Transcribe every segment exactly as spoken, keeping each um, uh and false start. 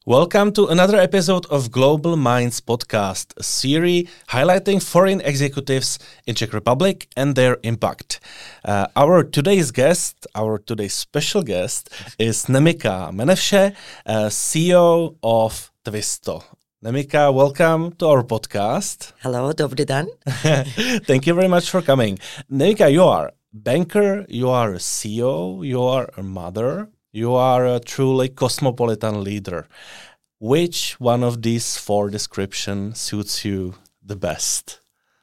Welcome to another episode of Global Minds podcast, a series highlighting foreign executives in Czech Republic and their impact. Uh, our today's guest, our today's special guest, is Nemika Menevše, uh, C E O of Twisto. Nemika, welcome to our podcast. Hello, dobrý den. Thank you very much for coming. Nemika, you are a banker, you are a C E O, you are a mother. You are a truly cosmopolitan leader. Which one of these four descriptions suits you the best?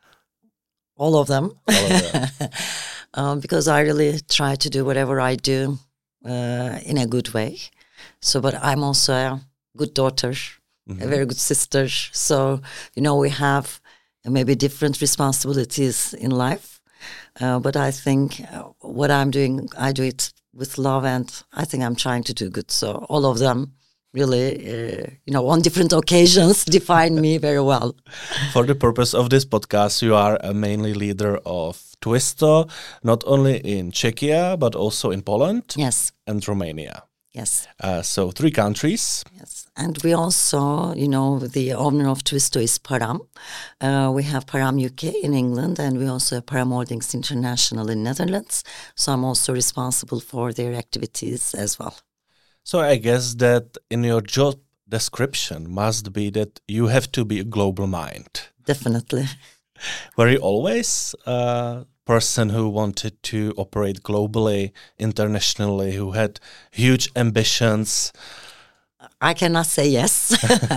All of them. All of them. um, because I really try to do whatever I do uh, in a good way. So, but I'm also a good daughter, mm-hmm. a very good sister. So, you know, we have maybe different responsibilities in life. Uh, but I think uh, what I'm doing, I do it with love, and I think I'm trying to do good. So all of them really, uh, you know, on different occasions define me very well. For the purpose of this podcast, you are a mainly leader of Twisto, not only in Czechia, but also in Poland yes. and Romania. Yes. Uh, so three countries. Yes. And we also, you know, the owner of Twisto is Param. Uh, we have Param U K in England, and we also have Param Holdings International in Netherlands. So I'm also responsible for their activities as well. So I guess that in your job description must be that you have to be a global mind. Definitely. Were you always a person who wanted to operate globally, internationally, who had huge ambitions? I cannot say yes.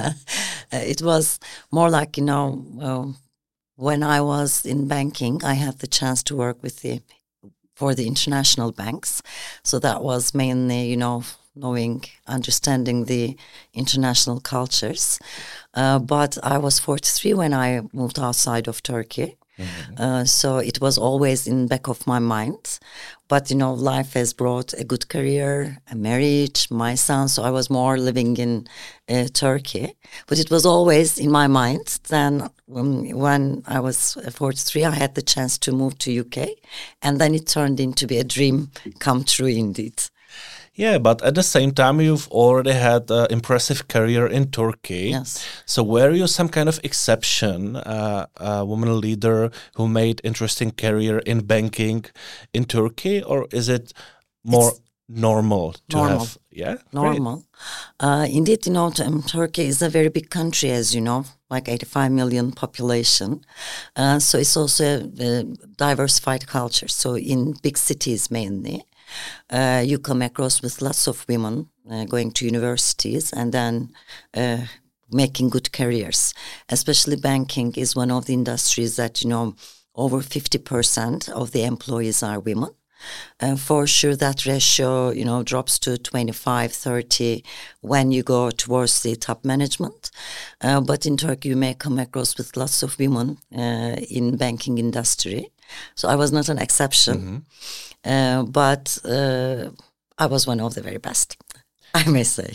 It was more like, you know, uh, when I was in banking, I had the chance to work with the for the international banks. So that was mainly, you know, knowing, understanding the international cultures. Uh, but I was forty-three when I moved outside of Turkey. Mm-hmm. Uh, so it was always in the back of my mind. But, you know, life has brought a good career, a marriage, my son. So I was more living in uh, Turkey. But it was always in my mind. Then when, when I was forty-three, I had the chance to move to U K. And then it turned into be a dream come true indeed. Yeah, but at the same time, you've already had an impressive career in Turkey. Yes. So were you some kind of exception, uh, a woman leader who made interesting career in banking in Turkey, or is it more it's normal to normal. have? Yeah, normal. Uh, indeed, you know, um, Turkey is a very big country, as you know, like eighty-five million population. Uh, so it's also a, a diversified culture. So in big cities mainly. Uh, you come across with lots of women uh, going to universities and then uh, making good careers. Especially banking is one of the industries that, you know, over fifty percent of the employees are women. Uh, for sure, that ratio, you know, drops to twenty-five, thirty when you go towards the top management. Uh, but in Turkey, you may come across with lots of women uh, in banking industry. So I was not an exception. Mm-hmm. Uh, but uh, I was one of the very best, I may say.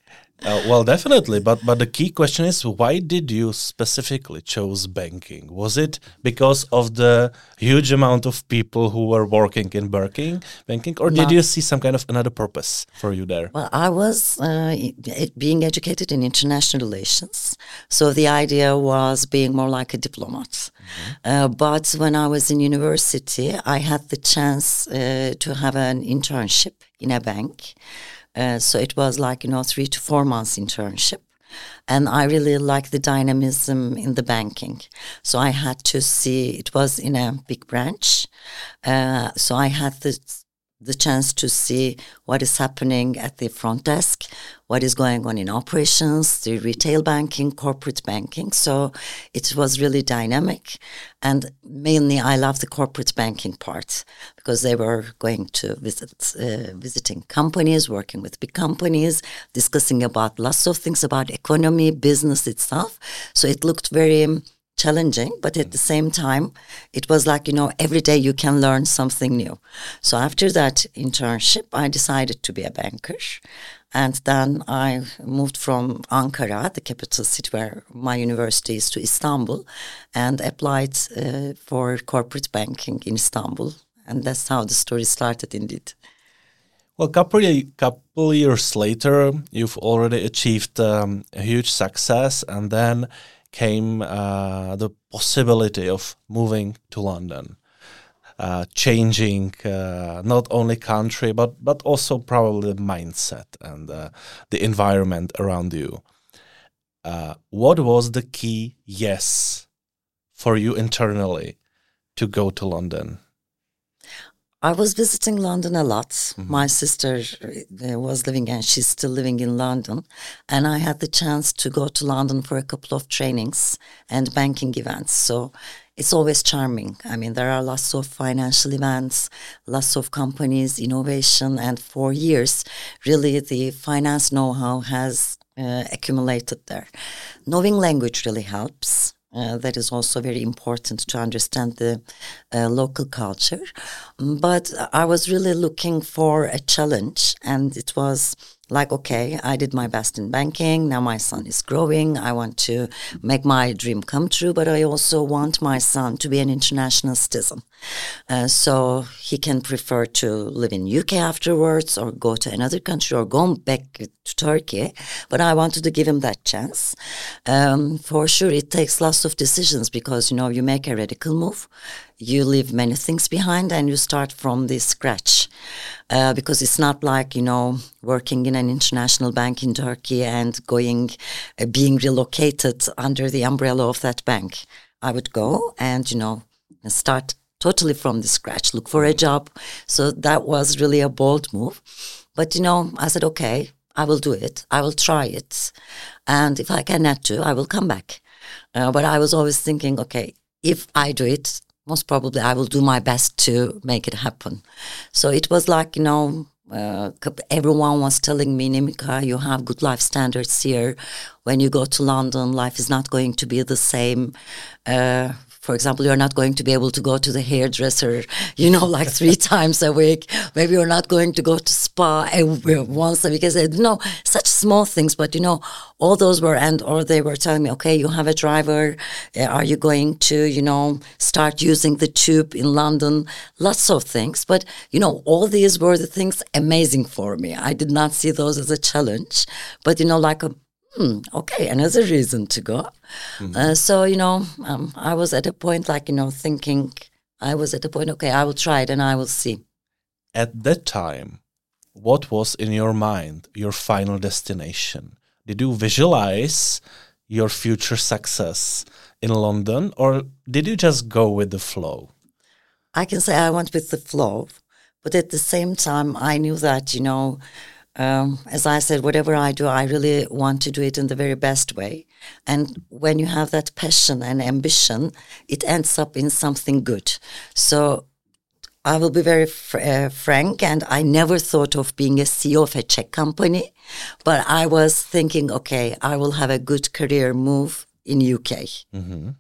Uh, well, definitely. But but the key question is, why did you specifically choose banking? Was it because of the huge amount of people who were working in banking, banking, or did Not, you see some kind of another purpose for you there? Well, I was uh, being educated in international relations. So the idea was being more like a diplomat. Mm-hmm. Uh, but when I was in university, I had the chance uh, to have an internship in a bank. Uh, so it was like, you know, three to four months internship. And I really liked the dynamism in the banking. So I had to see, it was in a big branch. Uh, so I had the, the chance to see what is happening at the front desk, what is going on in operations, the retail banking, corporate banking. So it was really dynamic. And mainly I love the corporate banking part because they were going to visit, uh, visiting companies, working with big companies, discussing about lots of things about economy, business itself. So it looked very challenging, but at the same time, it was like, you know, every day you can learn something new. So after that internship, I decided to be a banker. And then I moved from Ankara, the capital city where my university is, to Istanbul, and applied uh, for corporate banking in Istanbul. And that's how the story started indeed. Well, couple couple years later, you've already achieved um, a huge success, and then came uh, the possibility of moving to London, uh, changing uh, not only country but but also probably the mindset and uh, the environment around you. Uh, what was the key yes for you internally to go to London? I was visiting London a lot. Mm-hmm. My sister uh, was living, and she's still living in London. And I had the chance to go to London for a couple of trainings and banking events. So it's always charming. I mean, there are lots of financial events, lots of companies, innovation. And for years, really, the finance know-how has uh, accumulated there. Knowing language really helps. Uh, that is also very important to understand the uh, local culture. But I was really looking for a challenge, and it was like, okay, I did my best in banking. Now my son is growing. I want to make my dream come true, but I also want my son to be an international citizen. Uh, so he can prefer to live in U K afterwards or go to another country or go back to Turkey. But I wanted to give him that chance. Um, for sure, it takes lots of decisions because, you know, you make a radical move. You leave many things behind and you start from the scratch. Uh, because it's not like, you know, working in an international bank in Turkey and going, uh, being relocated under the umbrella of that bank. I would go and, you know, start totally from the scratch, look for a job. So that was really a bold move. But, you know, I said, okay, I will do it. I will try it. And if I cannot do, I will come back. Uh, but I was always thinking, okay, if I do it, most probably I will do my best to make it happen. So it was like, you know, uh, everyone was telling me, Nimika, you have good life standards here. When you go to London, life is not going to be the same. Uh, For example, you're not going to be able to go to the hairdresser, you know, like three times a week. Maybe you're not going to go to spa once a week. I said, no, such small things. But, you know, all those were, and or they were telling me, okay, you have a driver. Are you going to, you know, start using the tube in London? Lots of things. But, you know, all these were the things amazing for me. I did not see those as a challenge. But, you know, like a Hmm, okay, another reason to go. Mm-hmm. Uh, so, you know, um, I was at a point like, you know, thinking, I was at a point, okay, I will try it and I will see. At that time, what was in your mind, your final destination? Did you visualize your future success in London, or did you just go with the flow? I can say I went with the flow, but at the same time, I knew that, you know, Um, as I said, whatever I do, I really want to do it in the very best way. And when you have that passion and ambition, it ends up in something good. So I will be very fr- uh, frank, and I never thought of being a C E O of a Czech company, but I was thinking, okay, I will have a good career move in U K. Mm-hmm.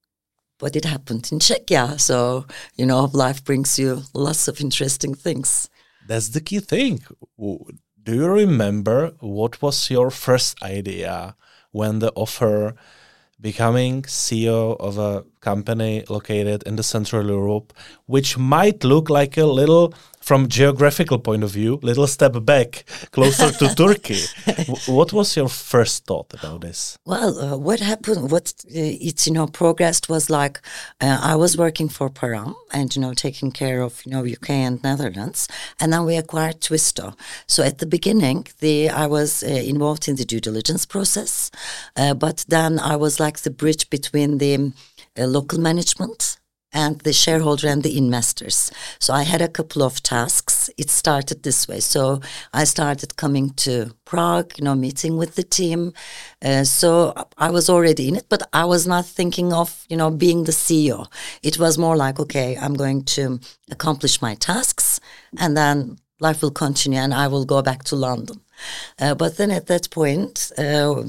But it happened in Czechia. So, you know, life brings you lots of interesting things. That's the key thing. Do you remember what was your first idea when the offer becoming C E O of a company located in the Central Europe, which might look like a little, from geographical point of view, little step back, closer to Turkey? What was your first thought about this? Well, uh, what happened, what uh, it's, you know, progressed was like, uh, I was working for Param and, you know, taking care of, you know, U K and Netherlands. And then we acquired Twisto. So at the beginning, the I was uh, involved in the due diligence process. Uh, but then I was like the bridge between the uh, local management and the shareholder and the investors. So I had a couple of tasks. It started this way. So I started coming to Prague, you know, meeting with the team. Uh, so I was already in it, but I was not thinking of, you know, being the C E O. It was more like, okay, I'm going to accomplish my tasks and then life will continue and I will go back to London. Uh, but then at that point, uh,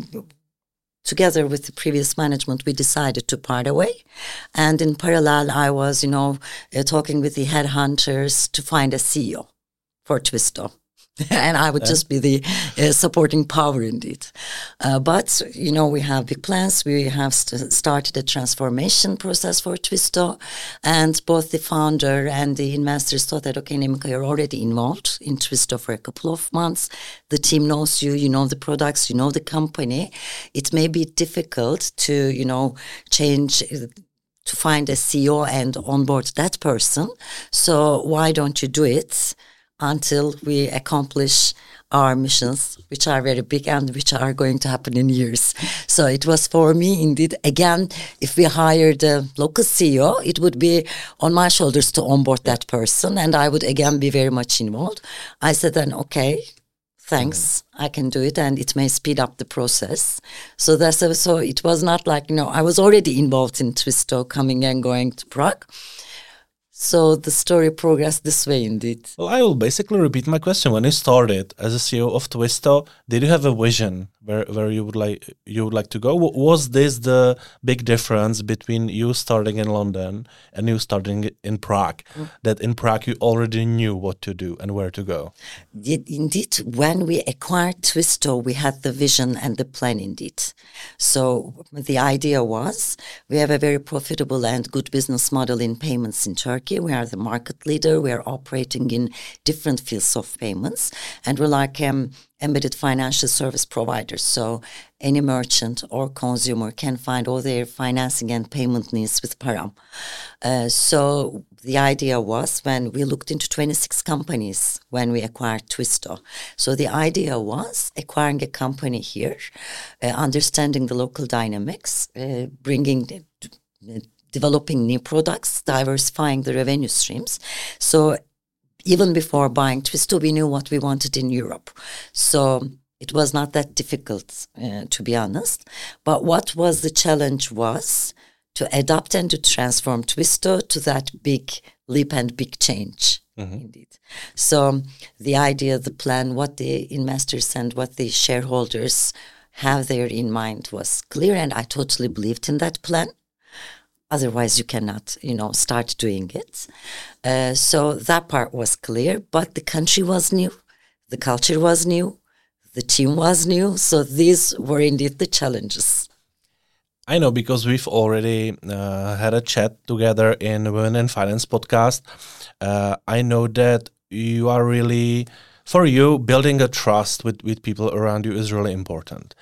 together with the previous management, we decided to part away. And in parallel, I was, you know, uh, talking with the headhunters to find a C E O for Twisto. and I would yeah. just be the uh, supporting power indeed. Uh, but, you know, we have big plans. We have st- started a transformation process for Twisto, and both the founder and the investors thought that, okay, Nemika, you're already involved in Twisto for a couple of months. The team knows you, you know the products, you know the company. It may be difficult to, you know, change, uh, to find a C E O and onboard that person. So why don't you do it until we accomplish our missions, which are very big and which are going to happen in years. So it was for me, indeed, again, if we hired a local C E O, it would be on my shoulders to onboard that person, and I would again be very much involved. I said then, okay, thanks, mm-hmm. I can do it, and it may speed up the process. So that's so it was not like, you know, I was already involved in Twisto, coming and going to Prague. So the story progressed this way, indeed. Well, I will basically repeat my question. When you started as a C E O of Twisto, did you have a vision where, where you would like you would like to go? Was this the big difference between you starting in London and you starting in Prague? Mm. That in Prague you already knew what to do and where to go? Indeed, when we acquired Twisto, we had the vision and the plan, indeed. So the idea was, we have a very profitable and good business model in payments in Turkey. We are the market leader. We are operating in different fields of payments, and we're like um, embedded financial service providers. So any merchant or consumer can find all their financing and payment needs with Param. Uh, so the idea was, when we looked into twenty-six companies when we acquired Twisto. So the idea was acquiring a company here, uh, understanding the local dynamics, uh, bringing uh, developing new products, diversifying the revenue streams. So even before buying Twisto, we knew what we wanted in Europe. So it was not that difficult, uh, to be honest. But what was the challenge was to adapt and to transform Twisto to that big leap and big change, mm-hmm. indeed. So the idea, the plan, what the investors and what the shareholders have there in mind was clear, and I totally believed in that plan. Otherwise, you cannot, you know, start doing it. Uh, so that part was clear, but the country was new, the culture was new, the team was new. So these were indeed the challenges. I know, because we've already uh, had a chat together in Women in Finance podcast. Uh, I know that you are really, for you, building a trust with, with people around you is really important.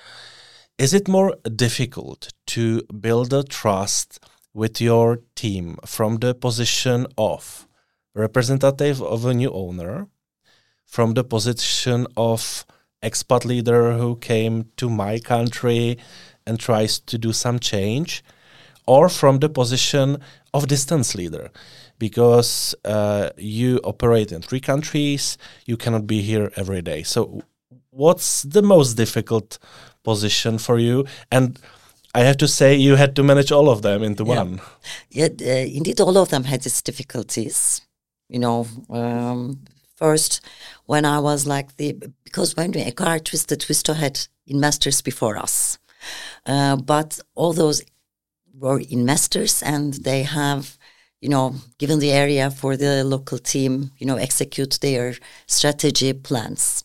Is it more difficult to build a trust with your team from the position of representative of a new owner, from the position of expat leader who came to my country and tries to do some change, or from the position of distance leader? Because uh, you operate in three countries, you cannot be here every day. So what's the most difficult position for you? And I have to say, you had to manage all of them into yeah. one. Yeah, uh, indeed, all of them had its difficulties. You know, um, first, when I was like the, because when we acquired Twisto, Twisto had investors before us. Uh, but all those were investors, and they have, you know, given the area for the local team, you know, execute their strategy plans.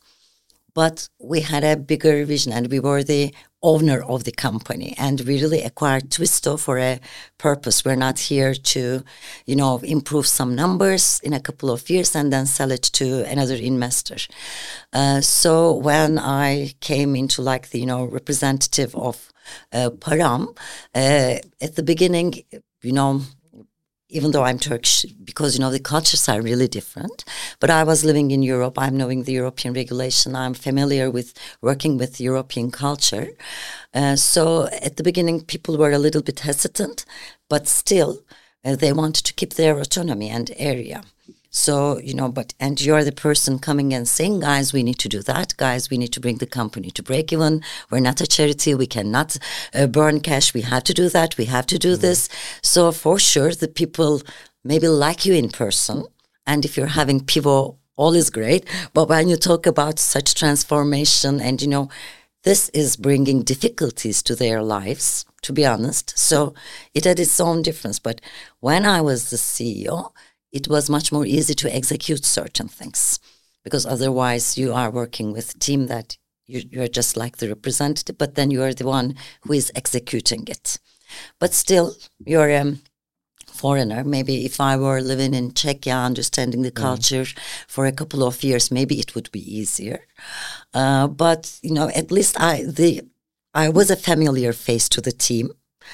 But we had a bigger vision, and we were the owner of the company, and we really acquired Twisto for a purpose. We're not here to, you know, improve some numbers in a couple of years and then sell it to another investor. Uh, so when I came into like the, you know, representative of uh, Param, uh, at the beginning, you know, even though I'm Turkish, because, you know, the cultures are really different. But I was living in Europe. I'm knowing the European regulation. I'm familiar with working with European culture. Uh, so at the beginning, people were a little bit hesitant, but still uh, they wanted to keep their autonomy and area. So, you know, but, and you're the person coming and saying, guys, we need to do that. Guys, we need to bring the company to break even. We're not a charity. We cannot uh, burn cash. We have to do that. We have to do mm-hmm. this. So for sure, the people maybe like you in person. And if you're having Pivo, all is great. But when you talk about such transformation and, you know, this is bringing difficulties to their lives, to be honest. So it had its own difference. But when I was the C E O, it was much more easy to execute certain things because otherwise you are working with a team that you, you're just like the representative, but then you are the one who is executing it. But still, you're a um, foreigner. Maybe if I were living in Czechia, understanding the culture mm. for a couple of years, maybe it would be easier. Uh, but, you know, at least I the I was a familiar face to the team.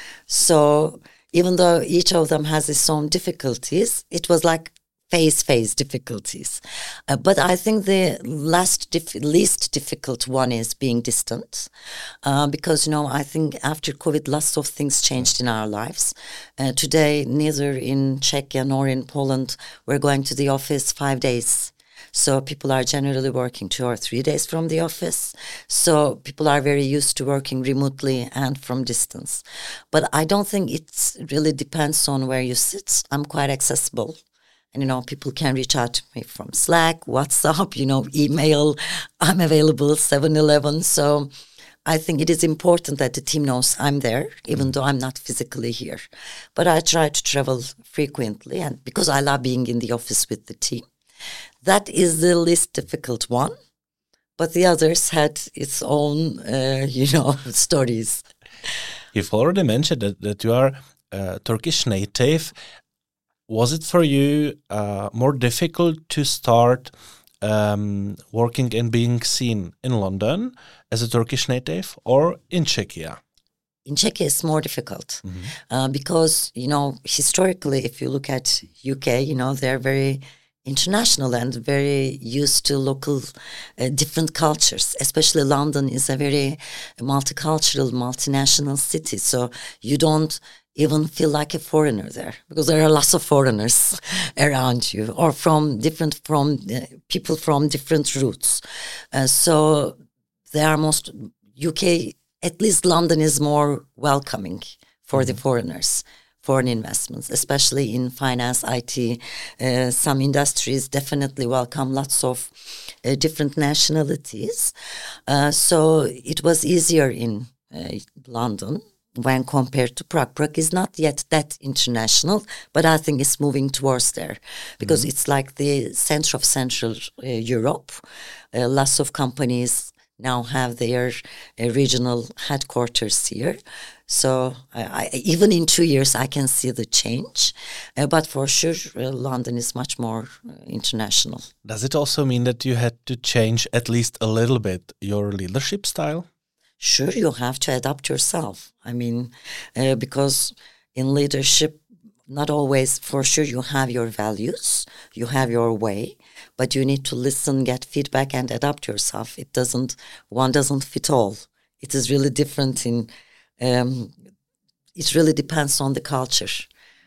So even though each of them has its own difficulties, it was like face-face difficulties. Uh, but I think the last dif- least difficult one is being distant. Uh, because, you know, I think after COVID, lots of things changed in our lives. Uh, today, neither in Czechia nor in Poland, we're going to the office five days. So people are generally working two or three days from the office. So people are very used to working remotely and from distance. But I don't think it really depends on where you sit. I'm quite accessible. And, you know, people can reach out to me from Slack, WhatsApp, you know, email. I'm available seven eleven. So I think it is important that the team knows I'm there, even though I'm not physically here. But I try to travel frequently, and because I love being in the office with the team. That is the least difficult one. But the others had its own, uh, you know, stories. You've already mentioned that, that you are uh, Turkish native. Was it for you uh, more difficult to start um, working and being seen in London as a Turkish native or in Czechia? In Czechia, it's more difficult mm-hmm. uh, because, you know, historically, if you look at U K, you know, they're very international and very used to local uh, different cultures. Especially London is a very multicultural, multinational city. So you don't even feel like a foreigner there because there are lots of foreigners around you or from different from uh, people from different roots. Uh, so they are most U K, at least London is more welcoming for mm-hmm. the foreigners, foreign investments, especially in finance, I T. Uh, some industries definitely welcome lots of uh, different nationalities. Uh, so it was easier in uh, London when compared to Prague. Prague is not yet that international, but I think it's moving towards there because mm-hmm. it's like the center of Central uh, Europe. Uh, lots of companies now have their uh, regional headquarters here. So I, I, even in two years, I can see the change. Uh, but for sure, uh, London is much more uh, international. Does it also mean that you had to change at least a little bit your leadership style? Sure, you have to adapt yourself. I mean, uh, because in leadership, not always, for sure, you have your values, you have your way, but you need to listen, get feedback, and adapt yourself. It doesn't, one doesn't fit all. It is really different in, um, it really depends on the culture.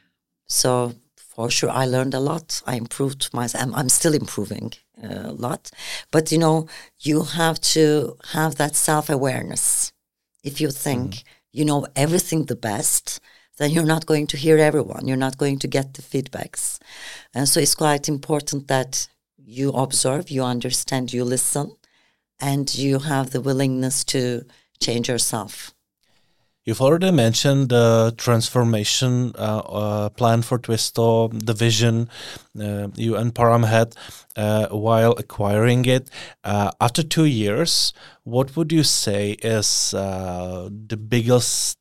So for sure, I learned a lot. I improved myself. I'm, I'm still improving a lot. But, you know, you have to have that self-awareness. If you think mm. you know everything the best, then you're not going to hear everyone. You're not going to get the feedbacks. And so it's quite important that you observe, you understand, you listen, and you have the willingness to change yourself. You've already mentioned the transformation uh, uh, plan for Twisto, the vision uh, you and Param had uh, while acquiring it. Uh, after two years, what would you say is uh, the biggest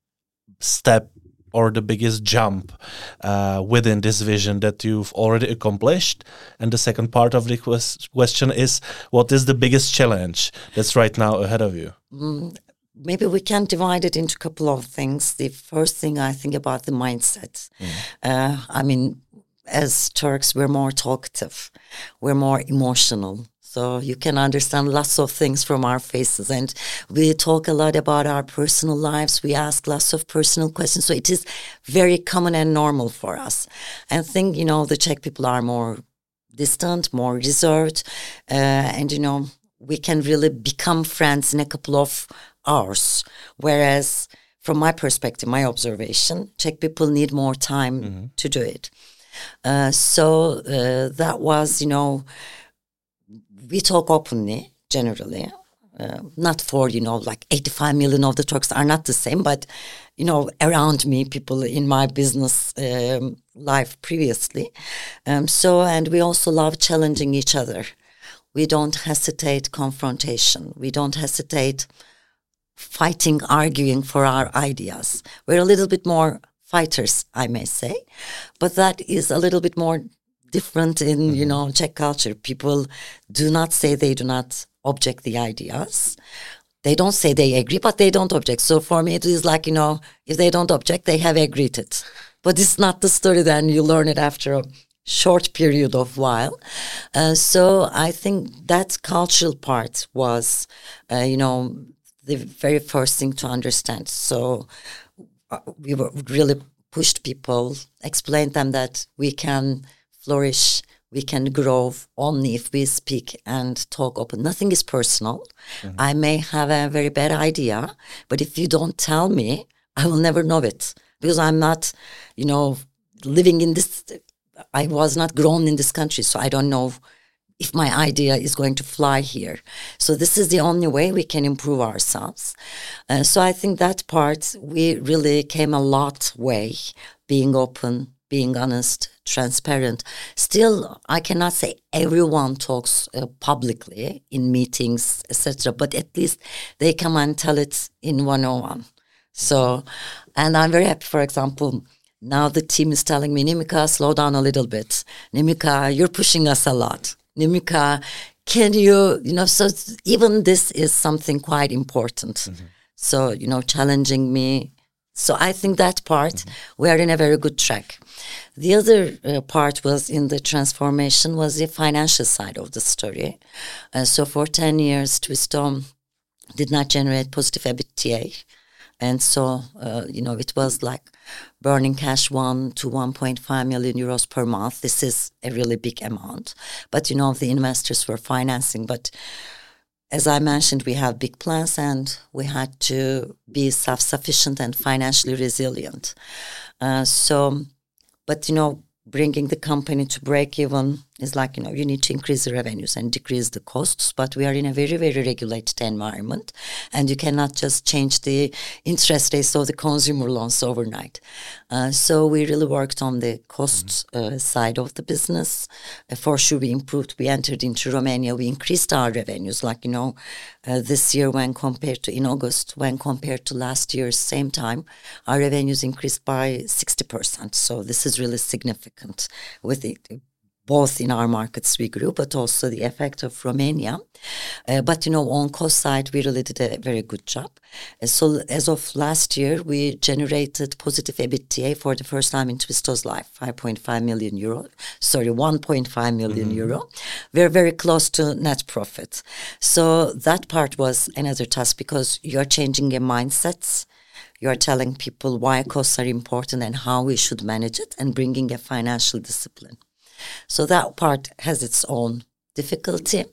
step or the biggest jump uh, within this vision that you've already accomplished? And the second part of the quest- question is, what is the biggest challenge that's right now ahead of you? Mm. Maybe we can divide it into a couple of things. The first thing I think about the mindset. Mm. Uh, I mean, as Turks, we're more talkative. We're more emotional. So you can understand lots of things from our faces. And we talk a lot about our personal lives. We ask lots of personal questions. So it is very common and normal for us. And I think, you know, the Czech people are more distant, more reserved. Uh, and, you know, we can really become friends in a couple of hours. Whereas from my perspective, my observation, Czech people need more time mm-hmm. to do it. Uh, so uh, that was, you know, we talk openly, generally. Uh, not for, you know, like eighty-five million of the Turks are not the same, but, you know, around me, people in my business um, life previously. Um, so, and we also love challenging each other. we don't hesitate confrontation. We don't hesitate fighting, arguing for our ideas. We're a little bit more fighters, I may say, but that is a little bit more different in, mm-hmm. you know, Czech culture. People do not say they do not object the ideas. They don't say they agree, but they don't object. So for me, it is like, you know, if they don't object, they have agreed it. But it's not the story, then you learn it after a short period of while. Uh, so I think that cultural part was, uh, you know, the very first thing to understand. So uh, we were really pushed people, explained them that we can flourish, we can grow only if we speak and talk open. Nothing is personal. Mm-hmm. I may have a very bad idea, but if you don't tell me, I will never know it. Because I'm not, you know, living in this, I was not grown in this country, so I don't know if my idea is going to fly here. So this is the only way we can improve ourselves. Uh, so I think that part, we really came a lot way, being open, being honest, transparent. Still, I cannot say everyone talks uh, publicly in meetings, et cetera. But at least they come and tell it in one oh one. So, and I'm very happy, for example, now the team is telling me, Nimika, slow down a little bit. Nimika, you're pushing us a lot. Nimika, can you, you know, so even this is something quite important. Mm-hmm. So, you know, challenging me. So I think that part, mm-hmm. we are in a very good track. The other uh, part was in the transformation was the financial side of the story. Uh, so for ten years, Twistom did not generate positive EBITDA. And so, uh, you know, it was like burning cash one to one point five million euros per month. This is a really big amount. But, you know, the investors were financing. But as I mentioned, we have big plans and we had to be self-sufficient and financially resilient. Uh, so, but, you know, bringing the company to break even is like, you know, you need to increase the revenues and decrease the costs, but we are in a very, very regulated environment and you cannot just change the interest rates of the consumer loans overnight. Uh, so we really worked on the cost uh, side of the business. Uh, for sure we improved. We entered into Romania. We increased our revenues, like, you know, uh, this year when compared to, in August, when compared to last year's same time, our revenues increased by sixty percent. So this is really significant with it. Both in our markets we grew, but also the effect of Romania. Uh, but, you know, on cost side, we really did a very good job. Uh, so as of last year, we generated positive EBITDA for the first time in Twisto's life, five point five million euro. Sorry, one point five million mm-hmm. euro. We're very close to net profit. So that part was another task because you're changing your mindsets. You're telling people why costs are important and how we should manage it and bringing a financial discipline. So that part has its own difficulty.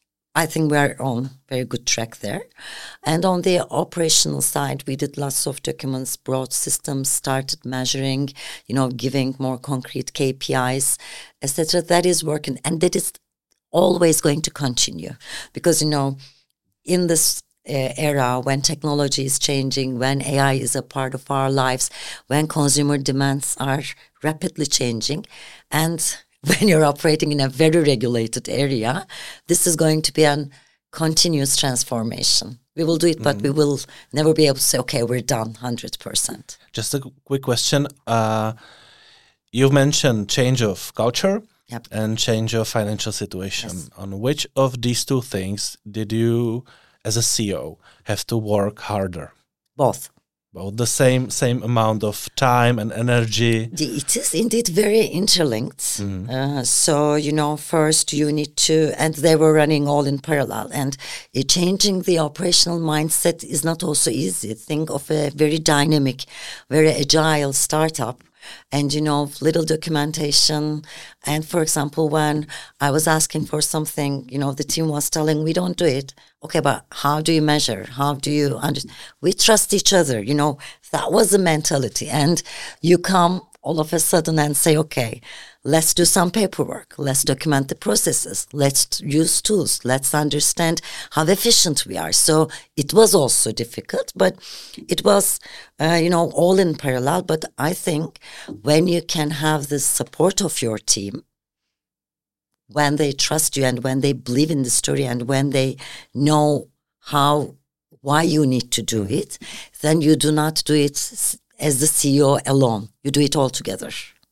I think we're on very good track there. And on the operational side, we did lots of documents, brought systems, started measuring, you know, giving more concrete K P Is, et cetera. That is working. And that is always going to continue. Because, you know, in this uh, era, when technology is changing, when A I is a part of our lives, when consumer demands are rapidly changing, and when you're operating in a very regulated area, this is going to be a continuous transformation. We will do it, but mm. we will never be able to say, okay, we're done one hundred percent. Just a quick question. Uh, you've mentioned change of culture yep. and change of financial situation. Yes. On which of these two things did you, as a C E O, have to work harder? Both. About the same same amount of time and energy. It is indeed very interlinked. Mm. Uh, so, you know, first you need to, and they were running all in parallel. And uh, changing the operational mindset is not also easy. Think of a very dynamic, very agile startup. And, you know, little documentation. And, for example, when I was asking for something, you know, the team was telling, we don't do it. Okay, but how do you measure? How do you understand? We trust each other, you know. That was the mentality. And you come all of a sudden and say, okay, let's do some paperwork. Let's document the processes. Let's use tools. Let's understand how efficient we are. So it was also difficult, but it was, uh, you know, all in parallel. But I think when you can have the support of your team, when they trust you and when they believe in the story and when they know how, why you need to do it, then you do not do it as the C E O alone. You do it all together.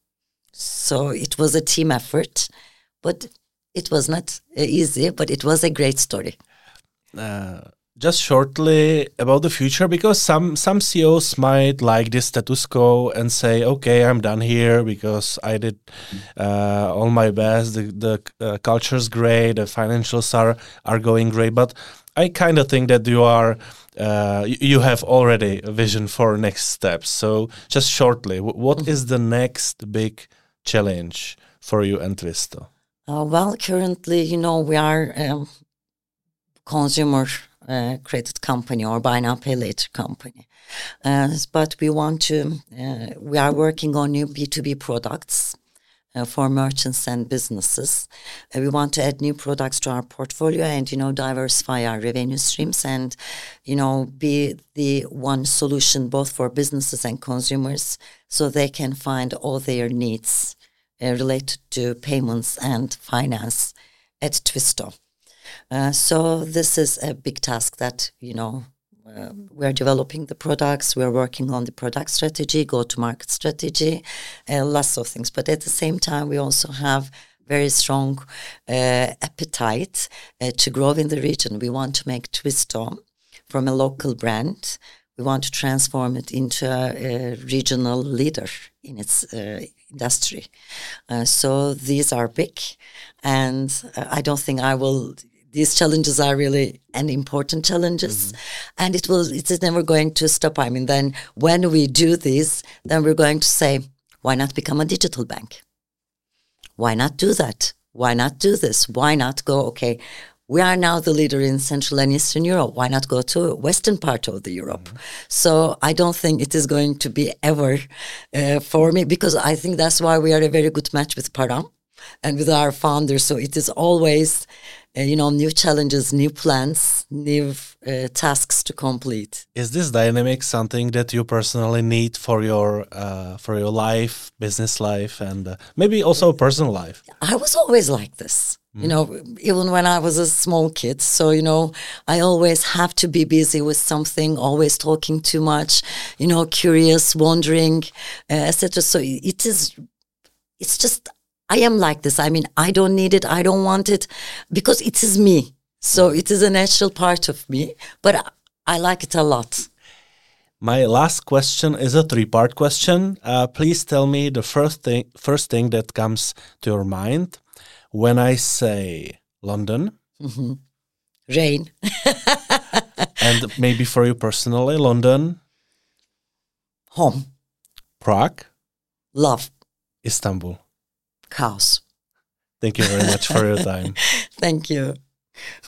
So it was a team effort, but it was not uh, easy, but it was a great story. Uh, just shortly about the future, because some, some C E Os might like this status quo and say, okay, I'm done here because I did uh, all my best, the, the uh, culture's great, the financials are, are going great, but I kind of think that you are, uh, you, you have already a vision for next steps. So just shortly, w- what mm-hmm. is the next big challenge for you and Twisto? Uh, well, currently, you know, we are a um, consumer uh, credit company or buy now, pay later company. Uh, but we want to, uh, we are working on new B two B products uh, for merchants and businesses. Uh, we want to add new products to our portfolio and, you know, diversify our revenue streams and, you know, be the one solution both for businesses and consumers so they can find all their needs Uh, related to payments and finance at Twisto. Uh, so this is a big task that, you know, uh, we're developing the products, we're working on the product strategy, go-to-market strategy, uh, lots of things. But at the same time, we also have very strong uh, appetite uh, to grow in the region. We want to make Twisto from a local brand. We want to transform it into a, a regional leader in its uh, industry. Uh, so these are big, and uh, I don't think I will. These challenges are really an important challenges, mm-hmm. and it will. It is never going to stop. I mean, then when we do this, then we're going to say, why not become a digital bank? Why not do that? Why not do this? Why not go? Okay. We are now the leader in Central and Eastern Europe. Why not go to western part of the Europe? Mm-hmm. So I don't think it is going to be ever uh, for me, because I think that's why we are a very good match with Param and with our founders. So it is always, uh, you know, new challenges, new plans, new uh, tasks to complete. Is this dynamic something that you personally need for your uh, for your life, business life, and uh, maybe also personal life? I was always like this. You know, even when I was a small kid. So, you know, I always have to be busy with something, always talking too much, you know, curious, wondering, uh, et cetera. So it is, it's just, I am like this. I mean, I don't need it. I don't want it because it is me. So it is a natural part of me, but I like it a lot. My last question is a three-part question. Uh, please tell me the first thing, first thing that comes to your mind when I say London. Mm-hmm. Rain. And maybe for you personally, London. Home. Prague. Love. Istanbul. Chaos. Thank you very much for your time. Thank you.